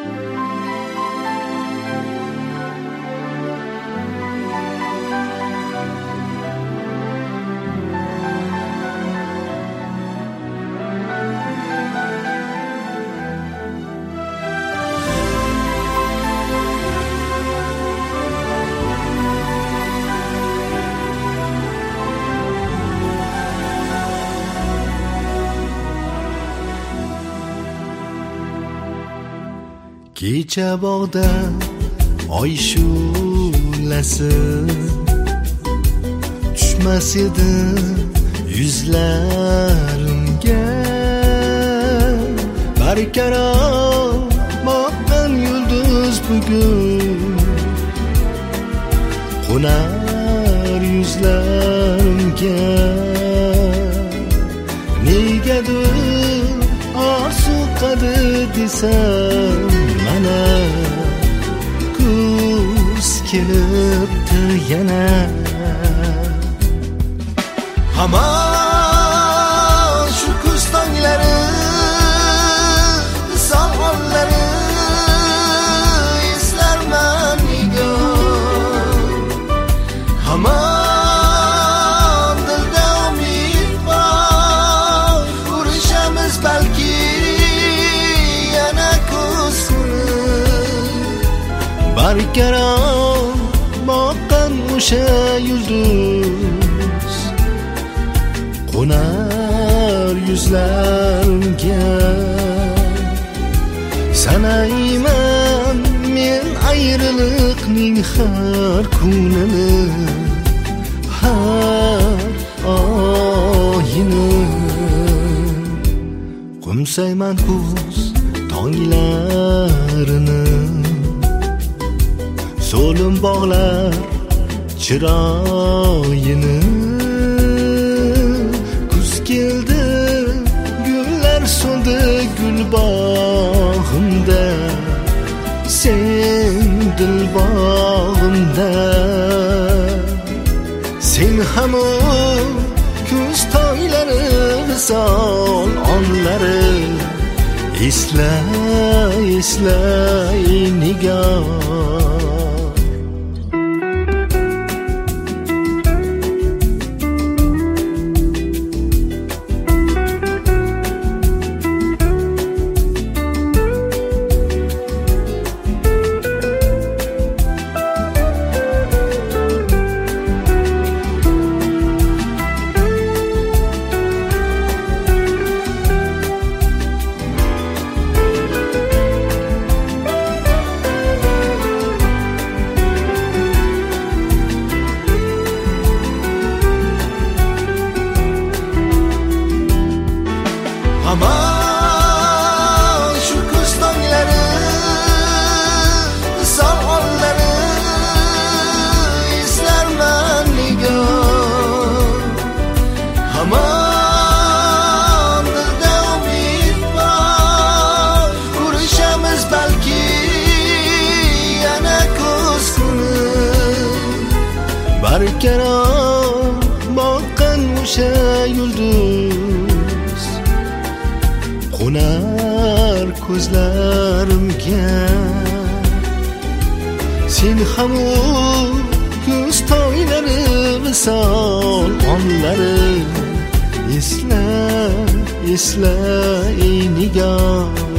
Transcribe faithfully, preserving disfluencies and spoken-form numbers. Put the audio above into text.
Kecha bog'da oy shu'lasi tushmas edi yuzlarimga, barqaror boqqan yulduz bugun qo'nar yuzlarimga. Negadir orzu qadi desam, mana kuz kelibdi yana. Hamon shu kuz tonglari, somonlari eslarman nigor. Hamon dilda umid bor, urishamiz balki yana kuz kuni. Barqaror boqqan o'sha yulduz qo'nar yuzlarimga. Sanayman men ayriliqning har kunini, har oyini. Qo'msayman kuz tonglarini, so'lim bog'lar chiroyini. Kuz keldi, gullar so'ndi gul bog'imda, sen dil bog'imda. Sen hamon kuz toylari visol onlari, esla esla ey nigor. Hamon shu kuz tonglari, somonlari eslarman nigor. Hamon dilda umid bor, urishamiz balki yana kuz kuni. Barqaror boqqan o'sha yulduz qo'nar ko'zlarimga. Sen hamon kuz toylari visol onlari, esla esla ey nigor.